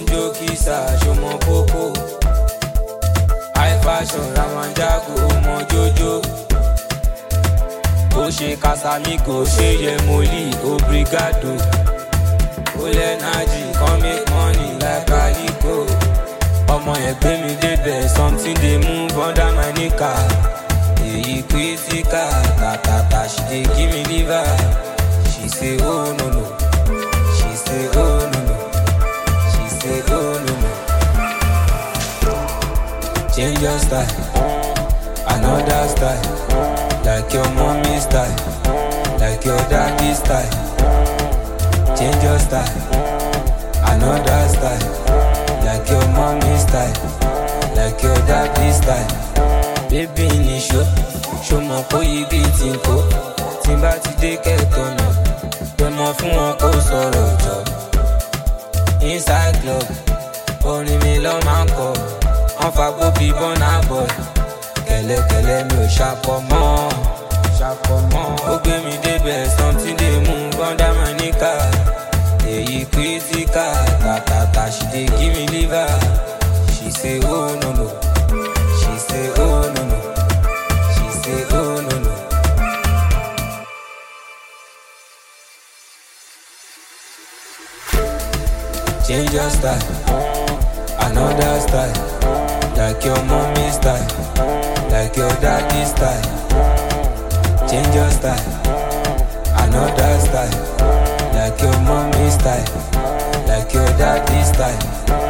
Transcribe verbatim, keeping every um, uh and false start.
Onjo kisa shomo popo. High fashion ramanjago mo jojo. Ó ṣe Casamigo, ṣe Yemoli, obrigado. Full energy, come make money like Calico. Ọmọ yẹn gbé mi débẹ̀, something dey move under my nika. Èyí critical, tàtàtà, she dey give me liver. She say oh no no, she say oh no no, she say oh no no. Change your style, another style. Like your mommy style, like your daddy style. Change your style, another style. Like your mommy style, like your daddy style. Baby ni show, show mo ko ibi tí n kó. Tí n bá ti dé kẹ́kọ̀ọ́ náà, pé mo fún wọn kó sọ̀rọ̀ jọ. Inside club, orin mi lọ́ máa ń kọ. Wọ́n fagbó bí Burna Boy. Kẹ̀lẹ́kẹ̀lẹ́ mi ò ṣàpọ̀ mọ́, ṣàpọ̀ mọ́. Ó gbé mi débẹ̀, something dey move under my nika. Èyí critical, tàtàtà, she dey give me liver. She say oh no no, she say oh no no, she say oh no no. Change your style, another style. Like your mommy style, like your daddy style. Change your style, another style. Like your mommy style, like your daddy style.